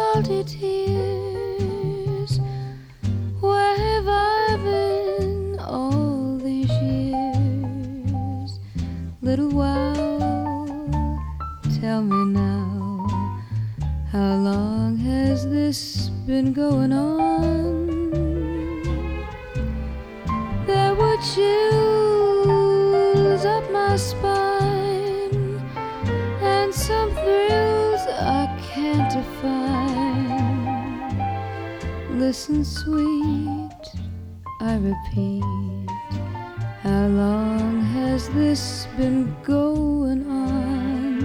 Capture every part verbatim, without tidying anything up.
salty tears. Where have I been all these years? Little while, tell me now, how long has this been going on? There were chills up my spine and some thrills I can't define. Listen, sweet, I repeat, how long has this been going on?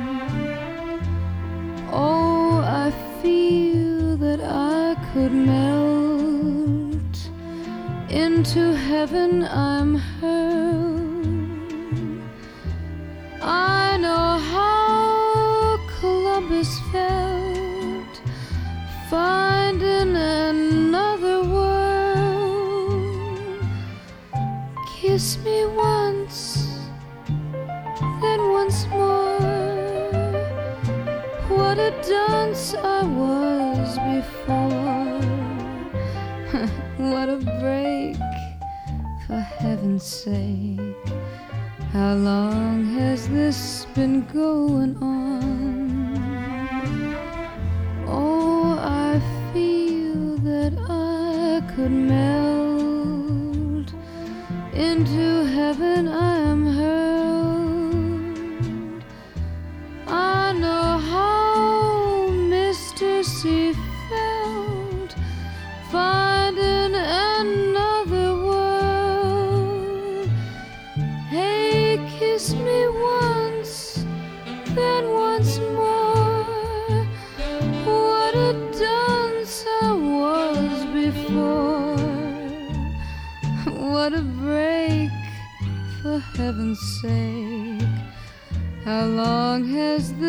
Oh, I feel that I could melt into heaven. I'm hurled. I know how Columbus felt, finding another world. Kiss me once, then once more. What a dunce I was before. What a break, for heaven's sake. How long has this been going on? Oh, I feel that I could melt into heaven. I am hurled. I know how Mister C felt, finding another world. Hey, kiss me once, then once more. What a dunce I was before. What a break, for heaven's sake. How long has this